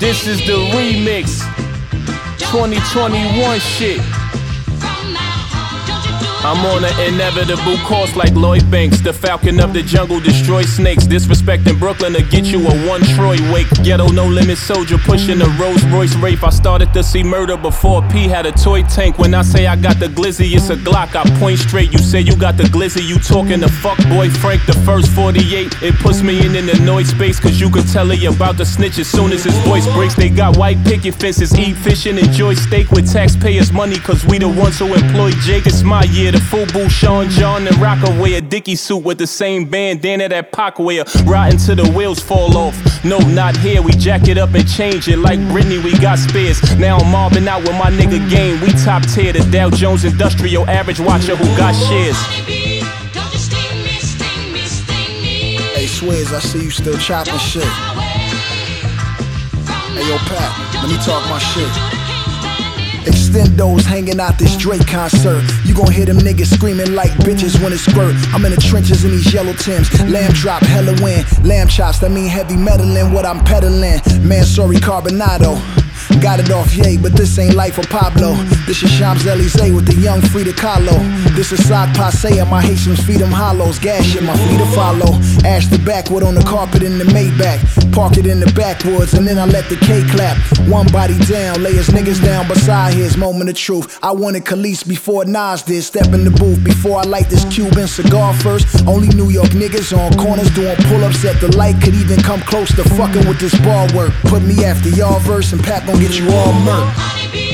This is the remix, 2021 shit. I'm on an inevitable course like Lloyd Banks. The falcon of the jungle destroy snakes. Disrespecting Brooklyn to get you a 1 Troy wake. Ghetto no limit soldier pushing a Rolls Royce Wraith. I started to see murder before P had a toy tank. When I say I got the glizzy, it's a Glock. I point straight. You say you got the glizzy, you talking to fuck boy Frank. The first 48, it puts me in the noise space. Cause you could tell he about to snitch as soon as his voice breaks. They got white picket fences, eat fish and enjoy steak with taxpayers' money. Cause we the ones who employ Jake. It's my year. The FUBU, Sean John, and Rocker wear a Dickie suit with the same bandana that Pac wear. Riding till the wheels fall off. No, not here. We jack it up and change it like Britney. We got spares. Now I'm mobbing out with my nigga Game. We top tier, the Dow Jones Industrial Average watcher who got shares. Hey Swizz, I see you still chopping shit. Hey yo Pat, let me talk my shit. Extendos hanging out this Drake concert. You gon' hear them niggas screaming like bitches when it squirt. I'm in the trenches in these yellow Timbs. Lamb drop, hella win. Lamb chops, that mean heavy metal in what I'm peddling. Man, sorry, Carbonado. Got it off Ye, but this ain't life for Pablo. This is Champs-Elysees with the young Frida Kahlo. This is Sock Passe and my Haitians feed them hollows. Gas shit, my feet to follow. Ash the backwood on the carpet in the Maybach. Park it in the backwoods and then I let the K clap. One body down, lay his niggas down beside his moment of truth. I wanted Khalees before Nas did. Step in the booth before I light this Cuban cigar first. Only New York niggas on corners doing pull-ups at the light could even come close to fucking with this bar work. Put me after y'all verse and Pat gon' get you all murked.